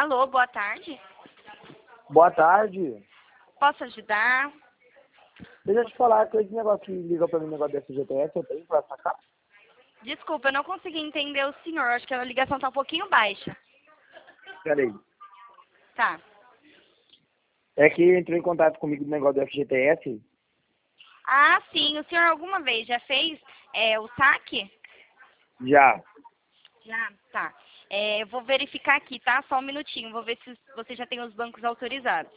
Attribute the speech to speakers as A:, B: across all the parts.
A: Alô, boa tarde.
B: Boa tarde.
A: Posso ajudar?
B: Deixa eu te falar que esse negócio que ligou pra mim, negócio desse GTS, eu tenho pra sacar?
A: Desculpa, eu não consegui entender o senhor. Acho que a ligação tá um pouquinho baixa.
B: Peraí.
A: Tá.
B: É que entrou em contato comigo do negócio do FGTS.
A: Ah, sim. O senhor alguma vez já fez o saque?
B: Já.
A: Já? Tá. Eu vou verificar aqui, tá? Só um minutinho. Vou ver se você já tem os bancos autorizados.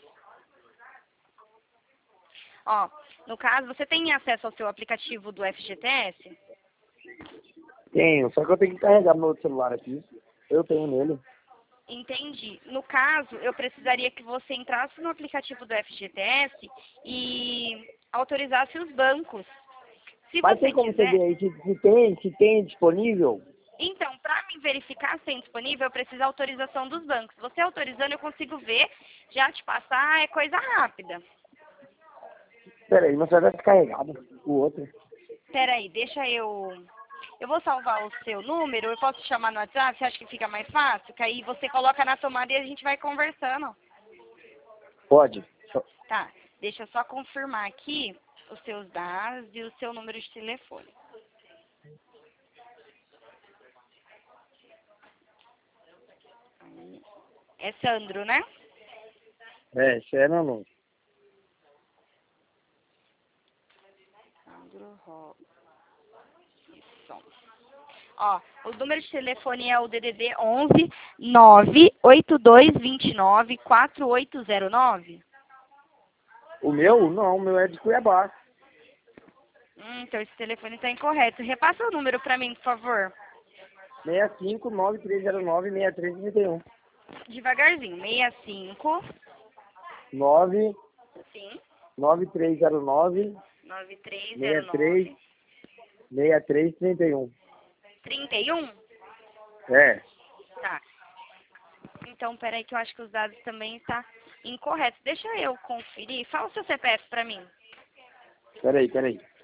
A: Ó, no caso, você tem acesso ao seu aplicativo do FGTS?
B: Tenho, só que eu tenho que carregar meu outro celular aqui. Eu tenho nele.
A: Entendi. No caso, eu precisaria que você entrasse no aplicativo do FGTS e autorizasse os bancos. Se
B: Mas
A: você
B: tem como você
A: quiser...
B: ver aí se tem disponível?
A: Então, para me verificar se tem disponível, eu preciso da autorização dos bancos. Você autorizando, eu consigo ver, já te passar, é coisa rápida.
B: Peraí, mas só vai descarregado o outro.
A: Peraí, deixa eu... Eu vou salvar o seu número, eu posso te chamar no WhatsApp, você acha que fica mais fácil? Que aí você coloca na tomada e a gente vai conversando.
B: Pode.
A: Tá, deixa eu só confirmar aqui os seus dados e o seu número de telefone. É Sandro, né?
B: É, isso é meu nome.
A: Sandro Robson. Ó, o número de telefone é o DDD 11 98229 4809.
B: O meu? Não, o meu é de Cuiabá.
A: Então esse telefone está incorreto. Repassa o número para mim, por favor.
B: 65-9309-6331.
A: Devagarzinho. 65.
B: 9
A: Sim.
B: 9309
A: 9309
B: 63 6331.
A: 31.
B: É.
A: Tá. Então, peraí que eu acho que os dados também estão incorretos. Deixa eu conferir. Fala o seu CPF para mim.
B: Peraí.